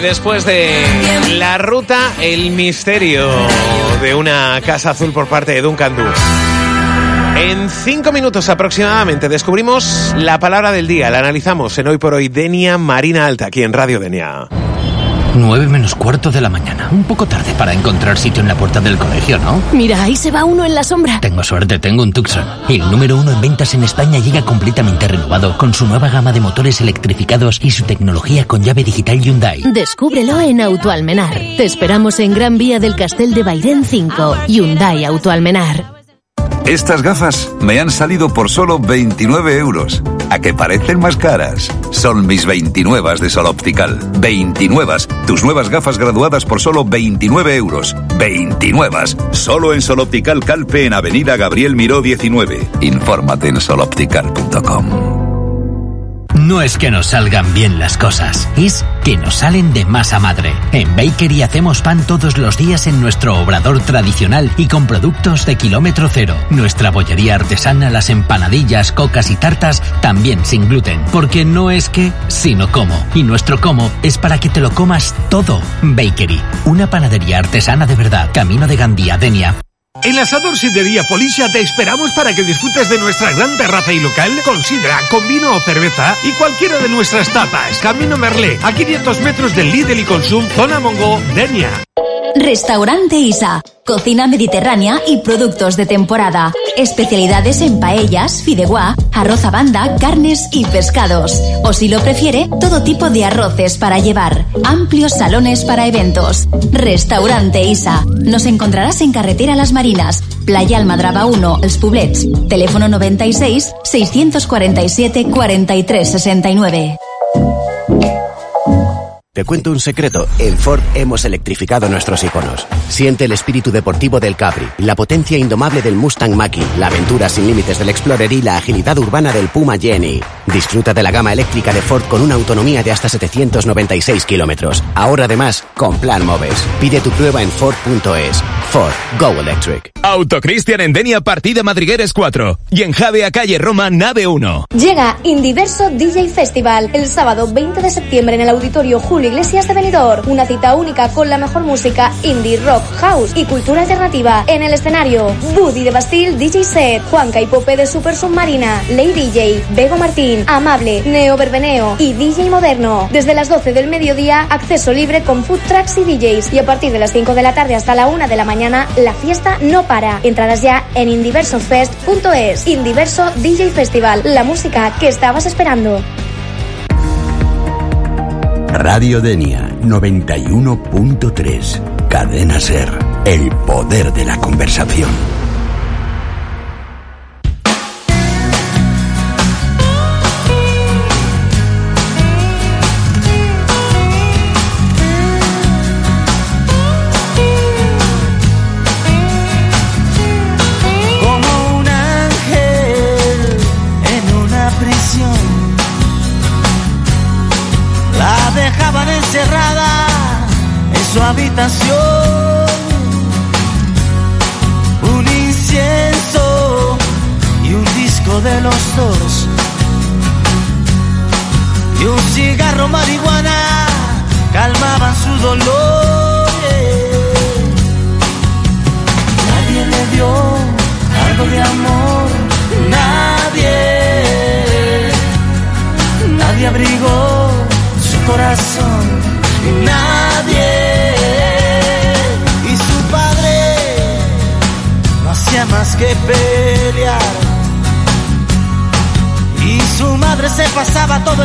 después de la ruta, el misterio de una casa azul por parte de Duncan Du. En 5 minutos aproximadamente descubrimos la palabra del día. La analizamos en Hoy por Hoy Denia Marina Alta, aquí en Radio Denia. 9 menos cuarto de la mañana. Un poco tarde para encontrar sitio en la puerta del colegio, ¿no? Mira, ahí se va uno en la sombra. Tengo suerte, tengo un Tucson. El número 1 en ventas en España llega completamente renovado, con su nueva gama de motores electrificados y su tecnología con llave digital Hyundai. Descúbrelo en Autoalmenar. Te esperamos en Gran Vía del Castel de Bairén 5. Hyundai Autoalmenar. Estas gafas me han salido por solo 29 euros. ¿A que parecen más caras? Son mis 29 de Sol Optical. 29. Tus nuevas gafas graduadas por solo 29 euros. 29. Solo en Sol Optical Calpe, en Avenida Gabriel Miró 19. Infórmate en soloptical.com. No es que nos salgan bien las cosas, es que nos salen de masa madre. En Bakery hacemos pan todos los días en nuestro obrador tradicional y con productos de kilómetro cero. Nuestra bollería artesana, las empanadillas, cocas y tartas, también sin gluten. Porque no es que, sino cómo. Y nuestro cómo es para que te lo comas todo. Bakery, una panadería artesana de verdad. Camino de Gandía, Denia. En Asador Sidrería Polilla te esperamos para que disfrutes de nuestra gran terraza y local con sidra, con vino o cerveza y cualquiera de nuestras tapas. Camino Merlé, a 500 metros del Lidl y Consum, zona Mongo, Denia. Restaurante Isa. Cocina mediterránea y productos de temporada. Especialidades en paellas, fideuá, arroz a banda, carnes y pescados. O si lo prefiere, todo tipo de arroces para llevar. Amplios salones para eventos. Restaurante Isa. Nos encontrarás en Carretera Las Marinas, Playa Almadraba 1, Els Poblets. Teléfono 96 647 43 69. Te cuento un secreto, en Ford hemos electrificado nuestros iconos. Siente el espíritu deportivo del Capri, la potencia indomable del Mustang Mach-E, la aventura sin límites del Explorer y la agilidad urbana del Puma Jenny. Disfruta de la gama eléctrica de Ford con una autonomía de hasta 796 kilómetros. Ahora además, con Plan Moves. Pide tu prueba en Ford.es. Ford, Go Electric. Autocristian en Denia, partida Madrigueres 4. Y en Javea, calle Roma, nave 1. Llega Indiverso DJ Festival el sábado 20 de septiembre en el Auditorio Julio Iglesias de Benidorm. Una cita única con la mejor música indie, rock, house y cultura alternativa. En el escenario, Buddy de Bastille DJ Set, Juanca y Pope de Super Submarina, Ley DJ, Bego Martín, Amable, Neo Verbeneo y DJ Moderno. Desde las 12 del mediodía, acceso libre con food trucks y DJs. Y a partir de las 5 de la tarde hasta la 1 de la mañana, la fiesta no para. Entradas ya en indiversofest.es. Indiverso DJ Festival, la música que estabas esperando. Radio Denia 91.3. Cadena Ser. El poder de la conversación. Como un ángel en una prisión, la dejaban encerrada en su habitación. Un incienso y un disco de los Doors y un cigarro marihuana calmaban su dolor. Nadie le dio algo de amor, nadie abrigó su corazón, nadie. Y su padre no hacía más que pelear, y su madre se pasaba todo